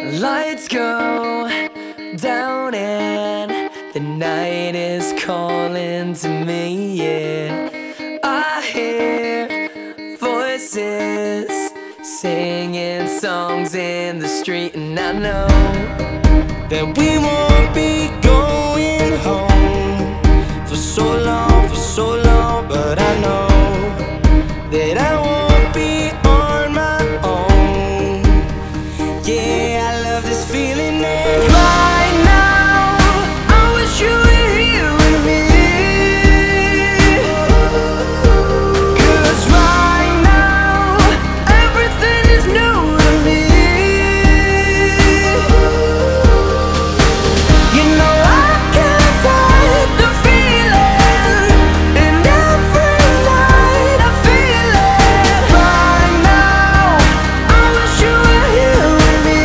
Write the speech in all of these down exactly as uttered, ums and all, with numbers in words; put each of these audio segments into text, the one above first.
Lights go down and the night is calling to me, yeah. I hear voices singing songs in the street, and I know that we won't be going home for so long, for so long. But I know that I won't be on my own. Yeah, I love this feeling, and right now I wish you were here with me. 'Cause right now everything is new to me. You know I can't fight the feeling, and every night I feel it. Right now I wish you were here with me.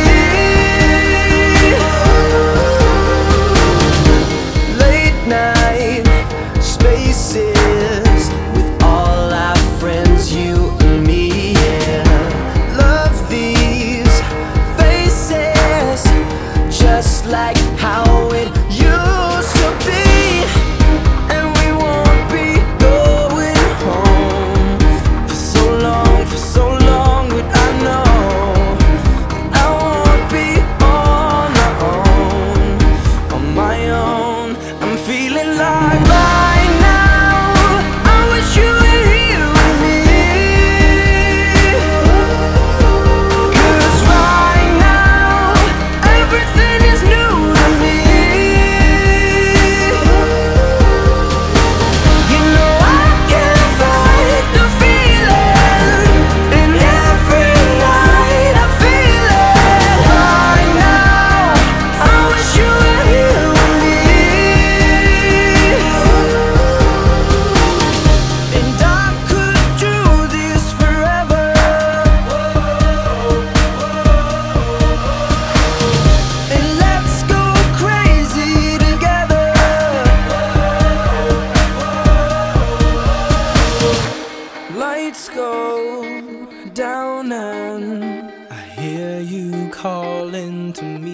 Late night spaces with all our friends, you and me, yeah. Love these faces, just like how it used to be. And we won't be going home for so long, for so long. But I know I won't be on my own, on my own. I'm feeling like right now I wish you were here with me. 'Cause right now everything is new to me. You know I can't fight the feeling, and every night I feel it. Right now I wish you were here with me. And I could do this forever. And let's go crazy together. Lights go down and I hear you calling to me.